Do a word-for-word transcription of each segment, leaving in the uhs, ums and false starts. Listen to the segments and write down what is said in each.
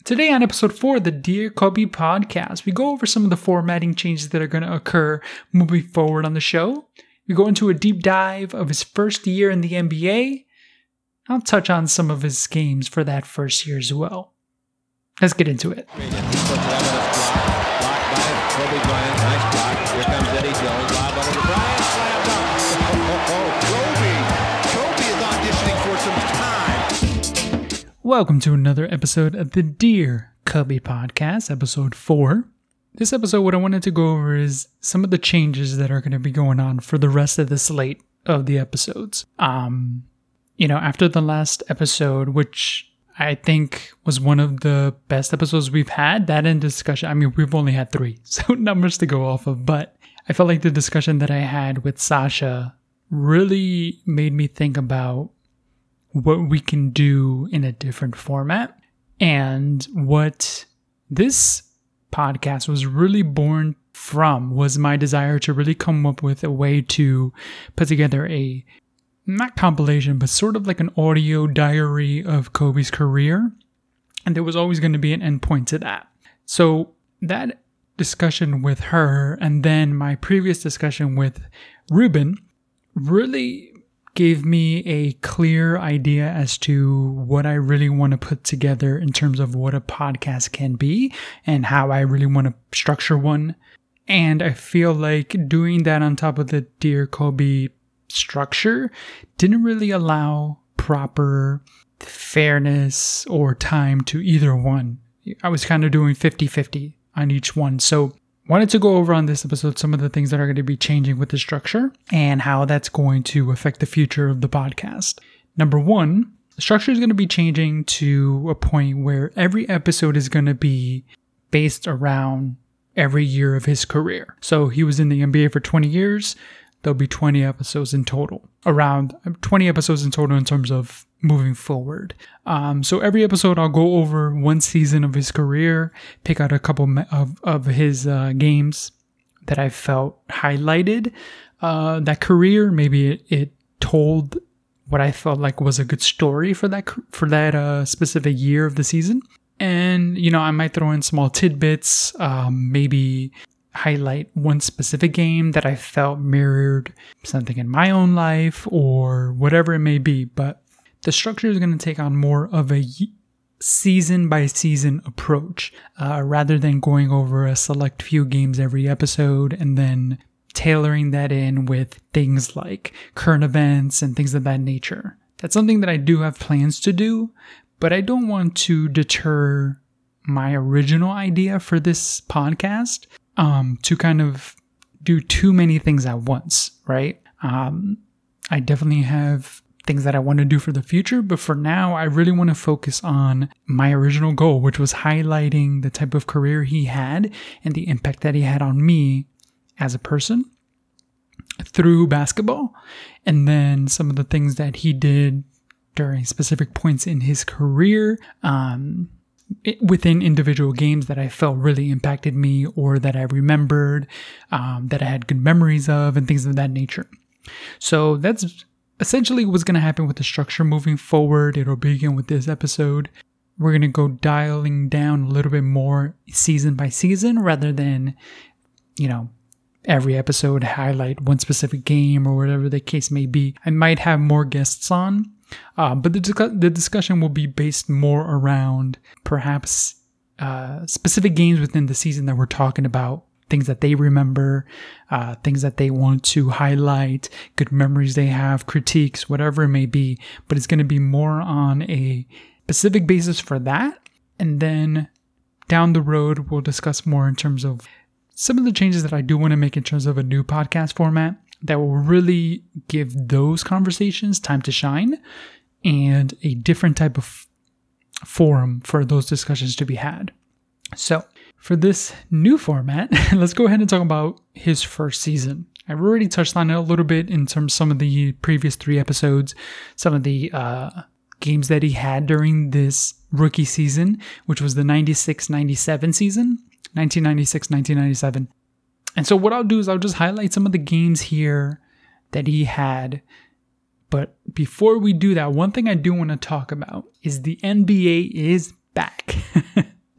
Today on episode four of the Dear Kobe podcast, we go over some of the formatting changes that are going to occur moving forward on the show. We go into a deep dive of his first year in the N B A. I'll touch on some of his games for that first year as well. Let's get into it. Welcome to another episode of the Dear Kobe podcast, episode four. This episode, what I wanted to go over is some of the changes that are going to be going on for the rest of the slate of the episodes. Um, you know, after the last episode, which I think was one of the best episodes we've had, that in discussion, I mean, we've only had three, so numbers to go off of, but I felt like the discussion that I had with Sasha really made me think about what we can do in a different format. And what this podcast was really born from was my desire to really come up with a way to put together a, not compilation, but sort of like an audio diary of Kobe's career. And there was always going to be an endpoint to that. So that discussion with her and then my previous discussion with Ruben really gave me a clear idea as to what I really want to put together in terms of what a podcast can be and how I really want to structure one. And I feel like doing that on top of the Dear Kobe structure didn't really allow proper fairness or time to either one. I was kind of doing fifty-fifty on each one. So wanted to go over on this episode some of the things that are going to be changing with the structure and how that's going to affect the future of the podcast. Number one, the structure is going to be changing to a point where every episode is going to be based around every year of his career. So he was in the N B A for twenty years. There'll be twenty episodes in total, around twenty episodes in total in terms of moving forward. Um, so every episode I'll go over one season of his career, pick out a couple of, of his uh, games that I felt highlighted uh, that career. Maybe it, it told what I felt like was a good story for that for that uh, specific year of the season. And, you know, I might throw in small tidbits, um, maybe highlight one specific game that I felt mirrored something in my own life or whatever it may be. But the structure is going to take on more of a season by season approach uh, rather than going over a select few games every episode and then tailoring that in with things like current events and things of that nature. That's something that I do have plans to do, but I don't want to deter my original idea for this podcast um, to kind of do too many things at once, right? Um, I definitely have things that I want to do for the future, but for now, I really want to focus on my original goal, which was highlighting the type of career he had and the impact that he had on me as a person through basketball, and then some of the things that he did during specific points in his career um, it, within individual games that I felt really impacted me or that I remembered, um, that I had good memories of, and things of that nature. So that's essentially what's going to happen with the structure moving forward. It'll begin with this episode. We're going to go dialing down a little bit more season by season rather than, you know, every episode highlight one specific game or whatever the case may be. I might have more guests on, uh, but the, the discussion will be based more around perhaps uh, specific games within the season that we're talking about. Things that they remember, uh, things that they want to highlight, good memories they have, critiques, whatever it may be. But it's going to be more on a specific basis for that. And then down the road, we'll discuss more in terms of some of the changes that I do want to make in terms of a new podcast format that will really give those conversations time to shine and a different type of forum for those discussions to be had. So, for this new format, let's go ahead and talk about his first season. I've already touched on it a little bit in terms of some of the previous three episodes, some of the uh, games that he had during this rookie season, which was the ninety-six ninety-seven season, nineteen ninety-six nineteen ninety-seven. And so what I'll do is I'll just highlight some of the games here that he had. But before we do that, one thing I do want to talk about is the N B A is back.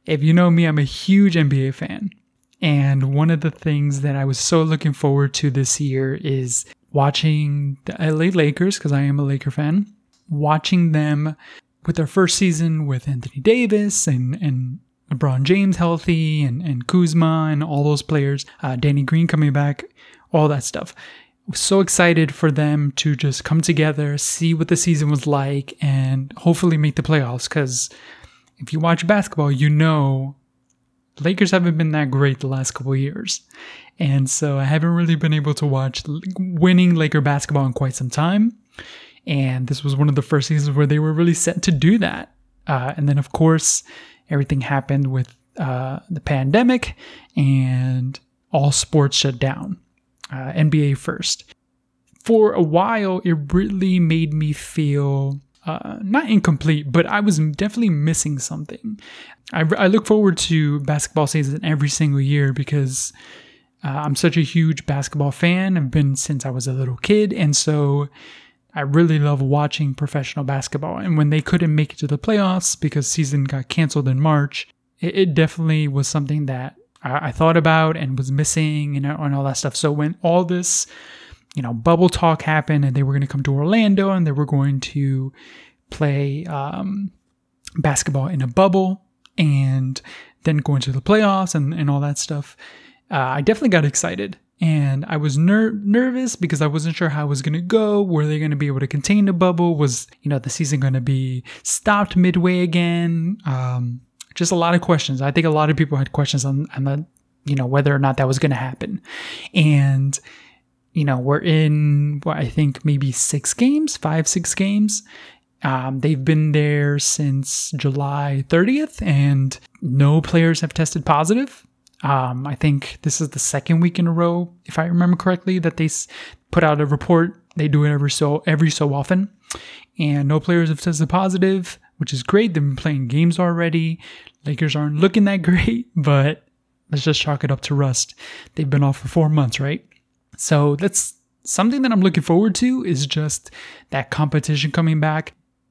if you know me, I'm a huge N B A fan. And one of the things that I was so looking forward to this year is watching the L A Lakers, because I am a Laker fan, watching them with their first season with Anthony Davis and, and LeBron James healthy and, and Kuzma and all those players, uh, Danny Green coming back, all that stuff. I was so excited for them to just come together, see what the season was like, and hopefully make the playoffs. Because if you watch basketball, you know Lakers haven't been that great the last couple of years. And so I haven't really been able to watch winning Laker basketball in quite some time. And this was one of the first seasons where they were really set to do that. Uh, and then, of course, everything happened with uh, the pandemic and all sports shut down. Uh, N B A first. For a while, it really made me feel uh, not incomplete, but I was definitely missing something. I, I look forward to basketball season every single year because uh, I'm such a huge basketball fan. I've been since I was a little kid, and so I really love watching professional basketball. And when they couldn't make it to the playoffs because season got canceled in March, it, it definitely was something that I thought about and was missing and, and all that stuff. So when all this, you know, bubble talk happened and they were going to come to Orlando and they were going to play um, basketball in a bubble and then go into the playoffs and, and all that stuff, uh, I definitely got excited. And I was ner- nervous because I wasn't sure how it was going to go. Were they going to be able to contain the bubble? Was, you know, the season going to be stopped midway again? Um Just a lot of questions. I think a lot of people had questions on, on the, you know, whether or not that was going to happen. And, you know, we're in, what, I think maybe six games, five, six games. Um, they've been there since July thirtieth and no players have tested positive. Um, I think this is the second week in a row, if I remember correctly, that they s- put out a report. They do it every so, every so often. And no players have tested positive, which is great. They've been playing games already. Lakers aren't looking that great, but let's just chalk it up to rust. They've been off for four months, right? So that's something that I'm looking forward to, is just that competition coming back.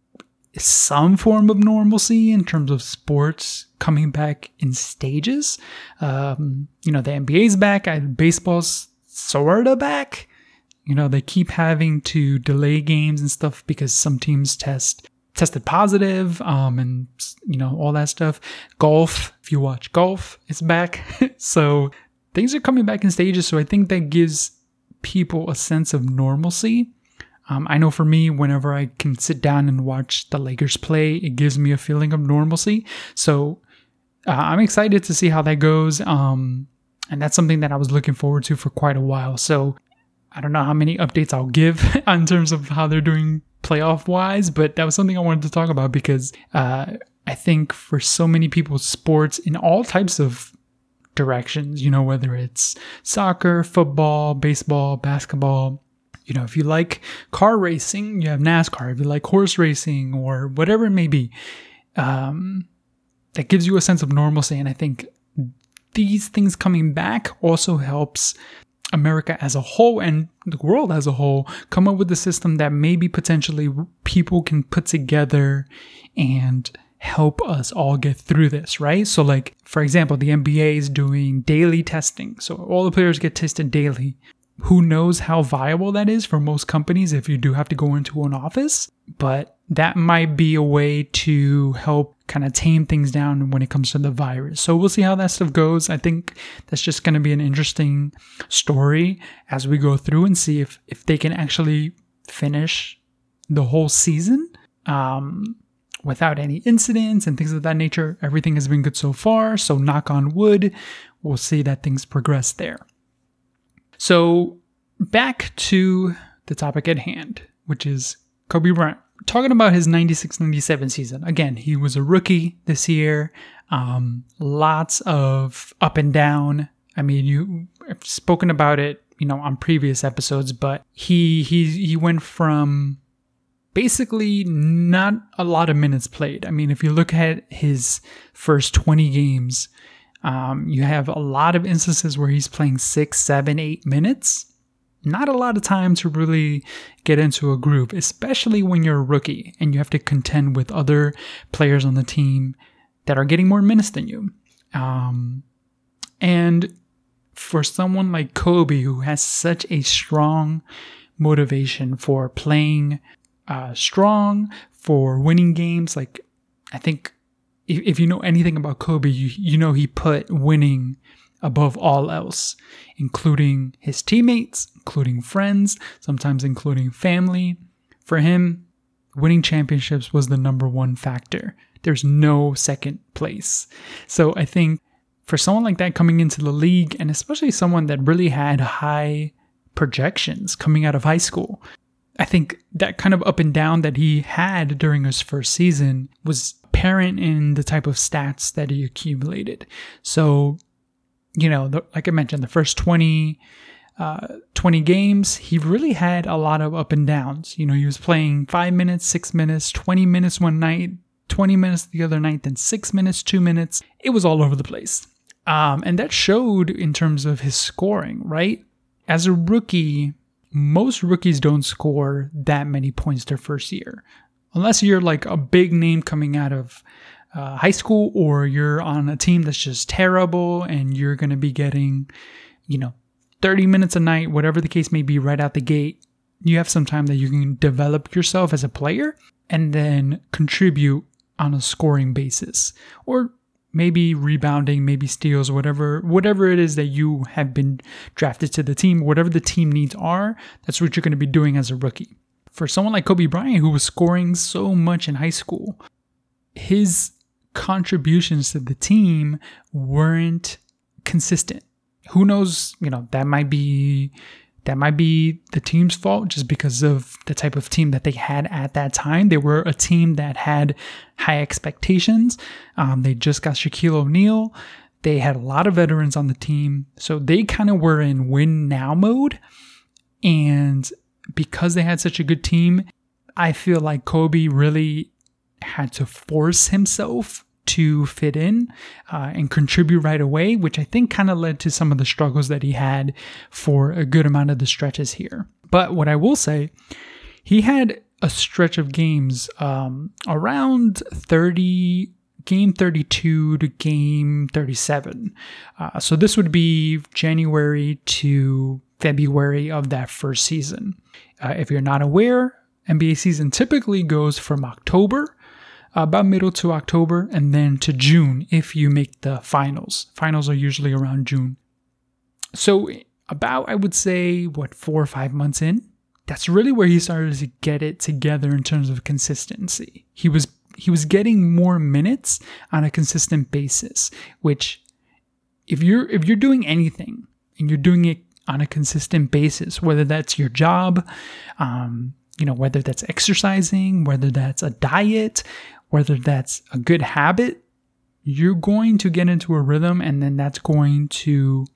Some form of normalcy in terms of sports coming back in stages. Um, you know, the N B A's back. I, baseball's sort of back. You know, they keep having to delay games and stuff because some teams test tested positive, um, and, you know, all that stuff. Golf, if you watch golf, it's back. So things are coming back in stages. So I think that gives people a sense of normalcy. Um, I know for me, whenever I can sit down and watch the Lakers play, it gives me a feeling of normalcy. So uh, I'm excited to see how that goes. Um, and that's something that I was looking forward to for quite a while. So I don't know how many updates I'll give in terms of how they're doing playoff wise, but that was something I wanted to talk about because uh, I think for so many people, sports in all types of directions, you know, whether it's soccer, football, baseball, basketball, you know, if you like car racing, you have NASCAR. If you like horse racing or whatever it may be, um, that gives you a sense of normalcy. And I think these things coming back also helps America as a whole and the world as a whole come up with a system that maybe potentially people can put together and help us all get through this, right? So like, for example, the N B A is doing daily testing. So all the players get tested daily. Who knows how viable that is for most companies if you do have to go into an office, but that might be a way to help kind of tame things down when it comes to the virus. So we'll see how that stuff goes. I think that's just going to be an interesting story as we go through and see if, if they can actually finish the whole season um, without any incidents and things of that nature. Everything has been good so far. So knock on wood, we'll see that things progress there. So back to the topic at hand, which is Kobe Bryant. Talking about his ninety-six ninety-seven season. Again, he was a rookie this year. Um, lots of up and down. I mean, you I've spoken about it, you know, on previous episodes, but he he he went from basically not a lot of minutes played. I mean, if you look at his first twenty games, Um, you have a lot of instances where he's playing six, seven, eight minutes. Not a lot of time to really get into a groove, especially when you're a rookie and you have to contend with other players on the team that are getting more minutes than you. Um, and for someone like Kobe, who has such a strong motivation for playing uh, strong, for winning games, like I think if, if you know anything about Kobe, you, you know he put winning above all else, including his teammates, including friends, sometimes including family. For him, winning championships was the number one factor. There's no second place. So I think for someone like that coming into the league, and especially someone that really had high projections coming out of high school, I think that kind of up and down that he had during his first season was apparent in the type of stats that he accumulated. So, you know, the, like I mentioned, the first twenty, uh, twenty games, he really had a lot of up and downs. You know, he was playing five minutes, six minutes, twenty minutes one night, twenty minutes the other night, then six minutes, two minutes. It was all over the place. Um, and that showed in terms of his scoring, right? As a rookie, most rookies don't score that many points their first year. Unless you're like a big name coming out of uh, high school, or you're on a team that's just terrible and you're going to be getting, you know, thirty minutes a night, whatever the case may be, right out the gate. You have some time that you can develop yourself as a player and then contribute on a scoring basis, or maybe rebounding, maybe steals, whatever whatever it is that you have been drafted to the team, whatever the team needs are, that's what you're going to be doing as a rookie. For someone like Kobe Bryant, who was scoring so much in high school, his contributions to the team weren't consistent. Who knows, you know, that might be that might be the team's fault just because of the type of team that they had at that time. They were a team that had high expectations. Um, they just got Shaquille O'Neal. They had a lot of veterans on the team. So they kind of were in win now mode. And because they had such a good team, I feel like Kobe really had to force himself to fit in uh, and contribute right away, which I think kind of led to some of the struggles that he had for a good amount of the stretches here. But what I will say, he had a stretch of games um, around thirty, game thirty-two to game thirty-seven. Uh, so this would be January to February of that first season. Uh, if you're not aware, N B A season typically goes from October, about middle to October, and then to June if you make the finals. Finals are usually around June. So about, I would say, what, four or five months in, that's really where he started to get it together in terms of consistency. He was he was getting more minutes on a consistent basis, which if you're if you're doing anything and you're doing it on a consistent basis, whether that's your job, um, you know, whether that's exercising, whether that's a diet, whether that's a good habit, you're going to get into a rhythm, and then that's going to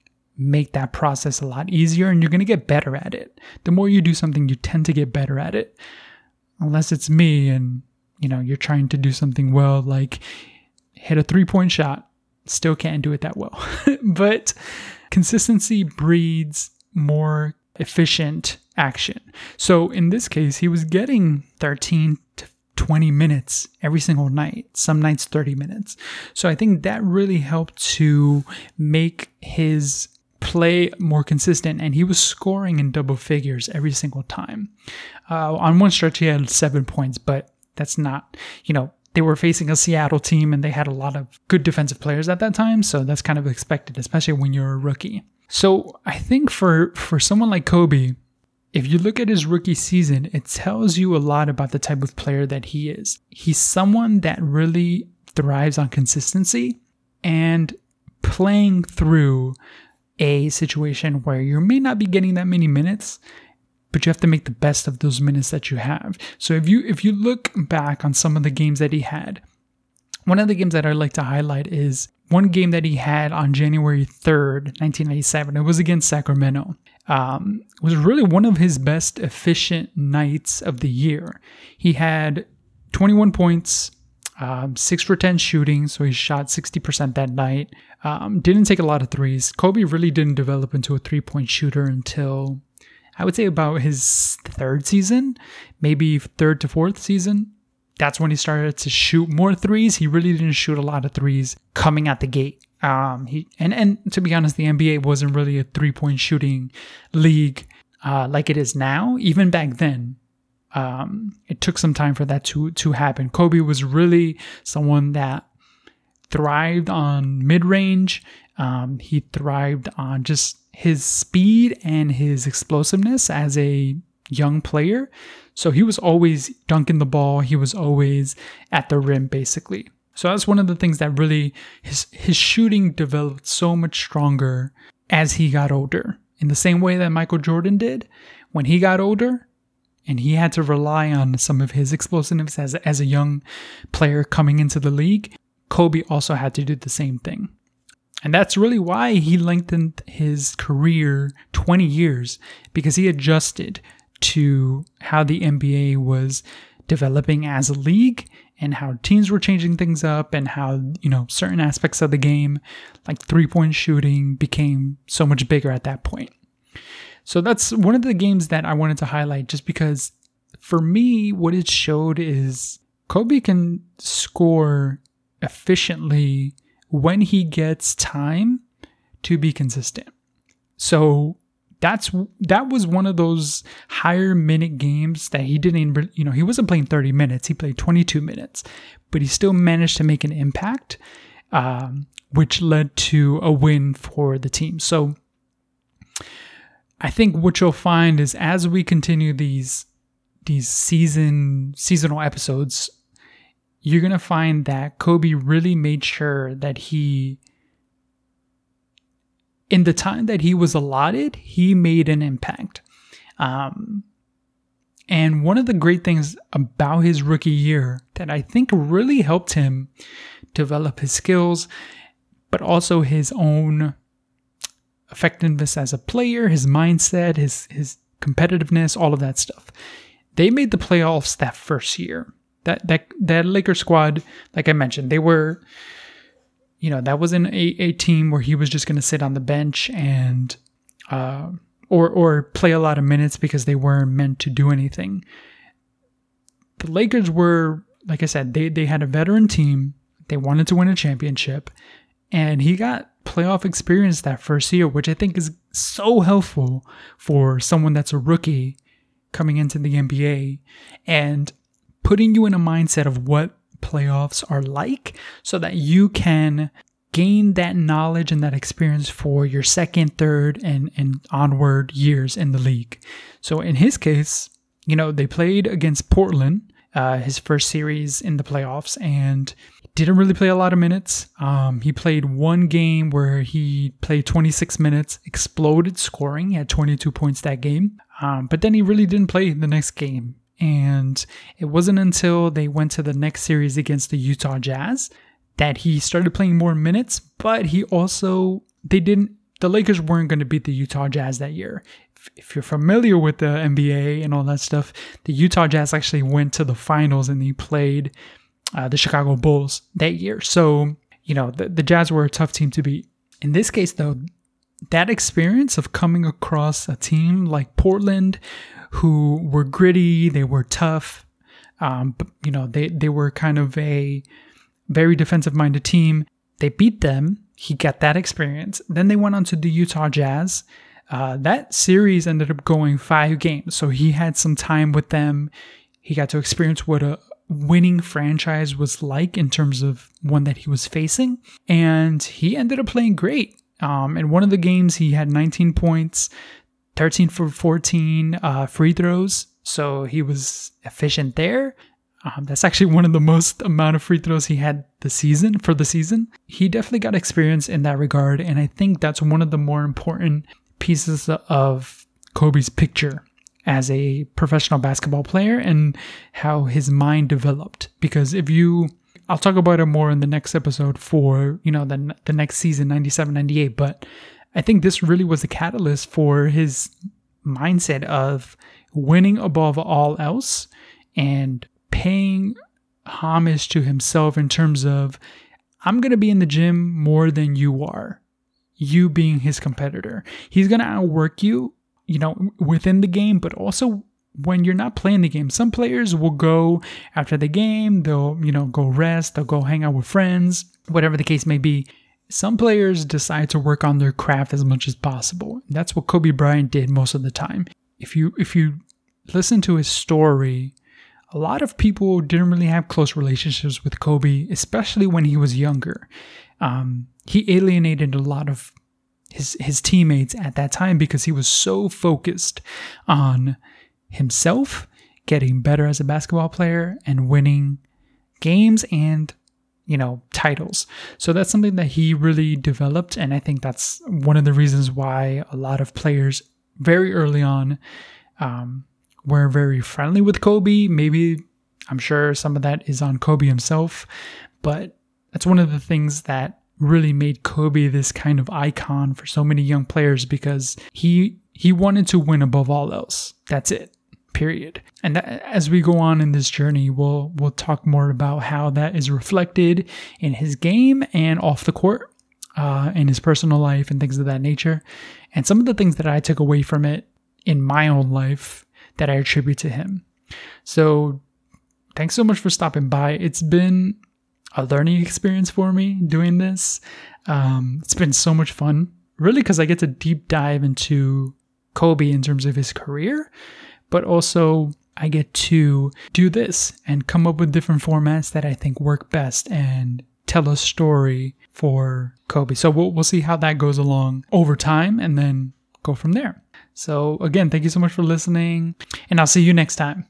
make that process a lot easier, and you're going to get better at it. The more you do something, you tend to get better at it. Unless it's me and, you know, you're trying to do something well, like hit a three-point shot, still can't do it that well. But consistency breeds more efficient action. So in this case, he was getting thirteen to twenty minutes every single night, some nights thirty minutes. So I think that really helped to make his play more consistent, and he was scoring in double figures every single time. Uh, on one stretch, he had seven points, but that's not, you know, they were facing a Seattle team and they had a lot of good defensive players at that time, so that's kind of expected, especially when you're a rookie. So I think for, for someone like Kobe, if you look at his rookie season, it tells you a lot about the type of player that he is. He's someone that really thrives on consistency and playing through a situation where you may not be getting that many minutes, but you have to make the best of those minutes that you have. So if you if you look back on some of the games that he had, one of the games that I'd like to highlight is one game that he had on January third, nineteen ninety-seven. It was against Sacramento. Um, it was really one of his best efficient nights of the year. He had twenty-one points, um, six for ten shooting, so he shot sixty percent that night. Um, didn't take a lot of threes. Kobe really didn't develop into a three-point shooter until, I would say, about his third season, maybe third to fourth season. that's when he started to shoot more threes. He really didn't shoot a lot of threes coming at the gate. Um, he and, and to be honest, the N B A wasn't really a three-point shooting league uh, like it is now. Even back then, um, it took some time for that to, to happen. Kobe was really someone that thrived on mid-range. Um, he thrived on just his speed and his explosiveness as a young player. So he was always dunking the ball. He was always at the rim, basically. So that's one of the things that really, his his shooting developed so much stronger as he got older. In the same way that Michael Jordan did when he got older, and he had to rely on some of his explosiveness as, as a young player coming into the league, Kobe also had to do the same thing. And that's really why he lengthened his career twenty years, because he adjusted to how the N B A was developing as a league and how teams were changing things up and how, you know, certain aspects of the game, like three-point shooting, became so much bigger at that point. So that's one of the games that I wanted to highlight, just because for me, what it showed is Kobe can score efficiently when he gets time to be consistent. So that's that was one of those higher minute games that he didn't, you know, he wasn't playing thirty minutes. He played twenty-two minutes, but he still managed to make an impact, um, which led to a win for the team. So I think what you'll find is as we continue these these season seasonal episodes, you're going to find that Kobe really made sure that he, in the time that he was allotted, he made an impact. Um, and one of the great things about his rookie year that I think really helped him develop his skills, but also his own effectiveness as a player, his mindset, his, his competitiveness, all of that stuff. They made the playoffs that first year. That that that Lakers squad, like I mentioned, they were, you know, that wasn't a, a team where he was just going to sit on the bench and, uh, or or play a lot of minutes because they weren't meant to do anything. The Lakers were, like I said, they they had a veteran team. They wanted to win a championship, and he got playoff experience that first year, which I think is so helpful for someone that's a rookie coming into the N B A, and putting you in a mindset of what playoffs are like so that you can gain that knowledge and that experience for your second, third, and, and onward years in the league. So in his case, you know, they played against Portland, uh, his first series in the playoffs, and didn't really play a lot of minutes. Um, he played one game where he played twenty-six minutes, exploded scoring, he had twenty-two points that game. Um, but then he really didn't play the next game. And it wasn't until they went to the next series against the Utah Jazz that he started playing more minutes, but he also, they didn't, the Lakers weren't going to beat the Utah Jazz that year. If, if you're familiar with the N B A and all that stuff, the Utah Jazz actually went to the finals and he played uh, the Chicago Bulls that year. So, you know, the, the Jazz were a tough team to beat. In this case, though, that experience of coming across a team like Portland, who were gritty, they were tough, um, but, you know, they, they were kind of a very defensive-minded team. They beat them. He got that experience. Then they went on to the Utah Jazz. Uh, that series ended up going five games, so he had some time with them. He got to experience what a winning franchise was like in terms of one that he was facing, and he ended up playing great. Um, in one of the games, he had nineteen points, thirteen for fourteen uh, free throws, so he was efficient there. Um, that's actually one of the most amount of free throws he had the season for the season. He definitely got experience in that regard, and I think that's one of the more important pieces of Kobe's picture as a professional basketball player and how his mind developed. Because if you, I'll talk about it more in the next episode for, you know, the the next season, ninety-seven ninety-eight, but I think this really was the catalyst for his mindset of winning above all else and paying homage to himself in terms of, I'm going to be in the gym more than you are, you being his competitor. He's going to outwork you, you know, within the game, but also when you're not playing the game. Some players will go after the game, they'll, you know, go rest, they'll go hang out with friends, whatever the case may be. Some players decide to work on their craft as much as possible. That's what Kobe Bryant did most of the time. If you if you listen to his story, a lot of people didn't really have close relationships with Kobe, especially when he was younger. Um, he alienated a lot of his his teammates at that time because he was so focused on himself, getting better as a basketball player, and winning games and, you know, titles. So that's something that he really developed, and I think that's one of the reasons why a lot of players very early on um, were very friendly with Kobe. Maybe, I'm sure some of that is on Kobe himself, but that's one of the things that really made Kobe this kind of icon for so many young players, because he he wanted to win above all else. That's it. Period. And that, as we go on in this journey, we'll we'll talk more about how that is reflected in his game and off the court, uh, in his personal life and things of that nature, and some of the things that I took away from it in my own life that I attribute to him. So, thanks so much for stopping by. It's been a learning experience for me doing this. Um, it's been so much fun, really, because I get to deep dive into Kobe in terms of his career. But also I get to do this and come up with different formats that I think work best and tell a story for Kobe. So we'll, we'll see how that goes along over time and then go from there. So again, thank you so much for listening, and I'll see you next time.